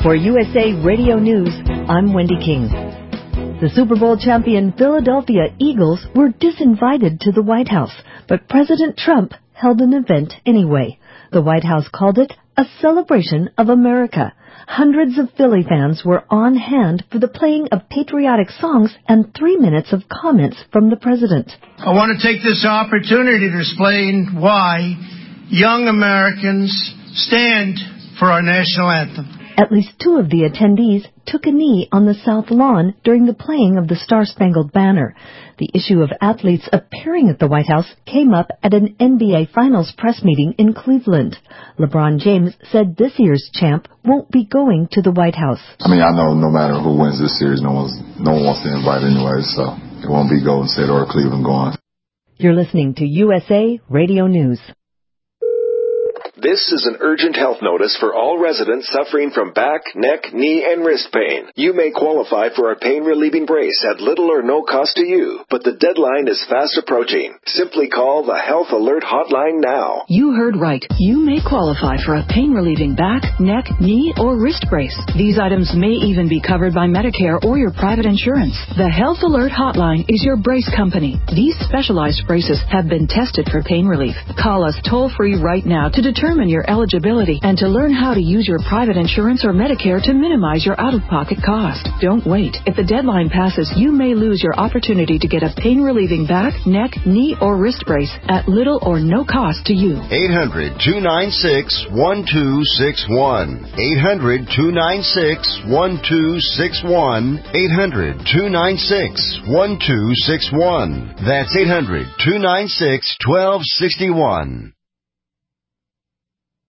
For USA Radio News, I'm Wendy King. The Super Bowl champion Philadelphia Eagles were disinvited to the White House, but President Trump held an event anyway. The White House called it a celebration of America. Hundreds of Philly fans were on hand for the playing of patriotic songs and 3 minutes of comments from the president. I want to take this opportunity to explain why young Americans stand for our national anthem. At least 2 of the attendees took a knee on the South Lawn during the playing of the Star-Spangled Banner. The issue of athletes appearing at the White House came up at an NBA Finals press meeting in Cleveland. LeBron James said this year's champ won't be going to the White House. I know no matter who wins this series, no one wants to invite anyway, so it won't be Golden State or Cleveland going. You're listening to USA Radio News. This is an urgent health notice for all residents suffering from back, neck, knee, and wrist pain. You may qualify for a pain-relieving brace at little or no cost to you, but the deadline is fast approaching. Simply call the Health Alert Hotline now. You heard right. You may qualify for a pain-relieving back, neck, knee, or wrist brace. These items may even be covered by Medicare or your private insurance. The Health Alert Hotline is your brace company. These specialized braces have been tested for pain relief. Call us toll-free right now to determine your eligibility and to learn how to use your private insurance or Medicare to minimize your out-of-pocket cost. Don't wait. If the deadline passes, you may lose your opportunity to get a pain-relieving back, neck, knee, or wrist brace at little or no cost to you. 800-296-1261. 800-296-1261. 800-296-1261. That's 800-296-1261.